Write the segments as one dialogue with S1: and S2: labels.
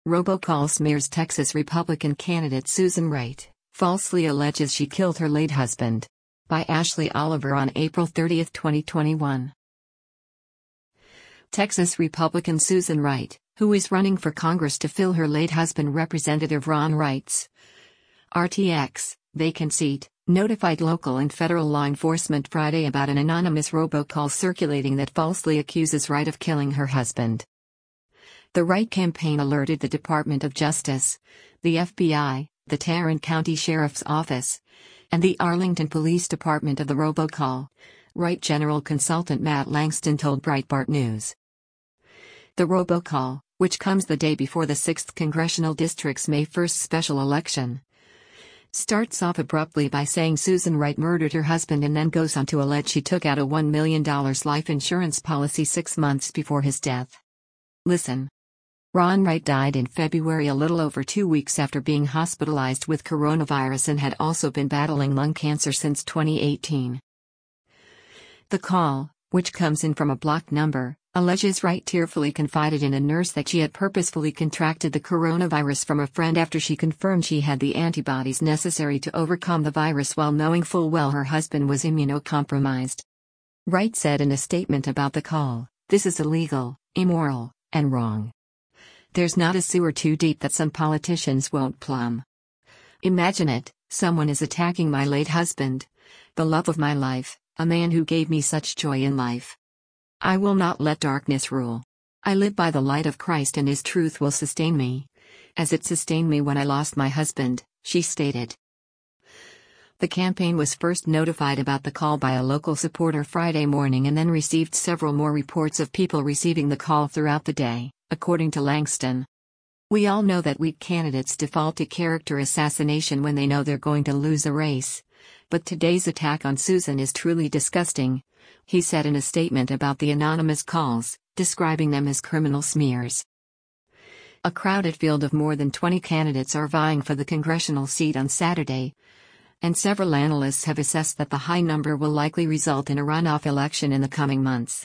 S1: Robocall smears Texas Republican candidate Susan Wright, falsely alleges she killed her late husband. By Ashley Oliver on April 30, 2021. Texas Republican Susan Wright, who is running for Congress to fill her late husband Representative Ron Wright's RTX vacant seat, notified local and federal law enforcement Friday about an anonymous robocall circulating that falsely accuses Wright of killing her husband. The Wright campaign alerted the Department of Justice, the FBI, the Tarrant County Sheriff's Office, and the Arlington Police Department of the robocall, Wright General Consultant Matt Langston told Breitbart News. The robocall, which comes the day before the 6th Congressional District's May 1 special election, starts off abruptly by saying Susan Wright murdered her husband and then goes on to allege she took out a $1 million life insurance policy 6 months before his death. Listen. Ron Wright died in February, a little over 2 weeks after being hospitalized with coronavirus, and had also been battling lung cancer since 2018. The call, which comes in from a blocked number, alleges Wright tearfully confided in a nurse that she had purposefully contracted the coronavirus from a friend after she confirmed she had the antibodies necessary to overcome the virus while knowing full well her husband was immunocompromised. Wright said in a statement about the call, "This is illegal, immoral, and wrong. There's not a sewer too deep that some politicians won't plumb. Imagine it, someone is attacking my late husband, the love of my life, a man who gave me such joy in life. I will not let darkness rule. I live by the light of Christ, and His truth will sustain me, as it sustained me when I lost my husband," she stated. The campaign was first notified about the call by a local supporter Friday morning and then received several more reports of people receiving the call throughout the day, according to Langston. "We all know that weak candidates default to character assassination when they know they're going to lose a race. But today's attack on Susan is truly disgusting," he said in a statement about the anonymous calls, describing them as criminal smears. A crowded field of more than 20 candidates are vying for the congressional seat on Saturday, and several analysts have assessed that the high number will likely result in a runoff election in the coming months.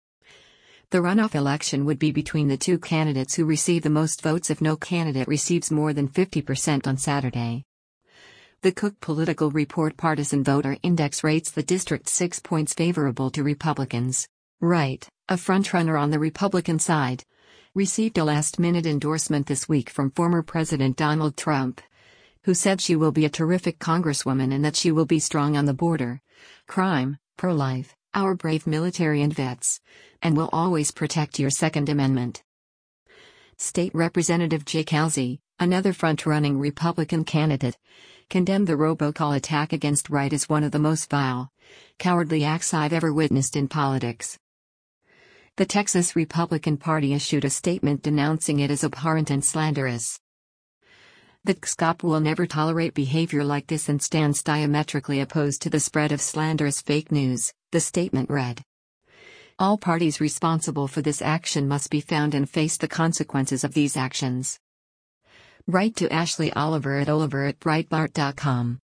S1: The runoff election would be between the two candidates who receive the most votes if no candidate receives more than 50% on Saturday. The Cook Political Report Partisan Voter Index rates the district 6 points favorable to Republicans. Wright, a frontrunner on the Republican side, received a last-minute endorsement this week from former President Donald Trump, who said she will be a terrific congresswoman and that she will be strong on the border, crime, pro-life, our brave military and vets, and will always protect your Second Amendment. State Representative Jay Kelsey, another front-running Republican candidate, condemned the robocall attack against Wright as one of the most vile, cowardly acts I've ever witnessed in politics. The Texas Republican Party issued a statement denouncing it as abhorrent and slanderous. The TXCOP will never tolerate behavior like this and stands diametrically opposed to the spread of slanderous fake news, the statement read. All parties responsible for this action must be found and face the consequences of these actions. Write to Ashley Oliver at Breitbart.com.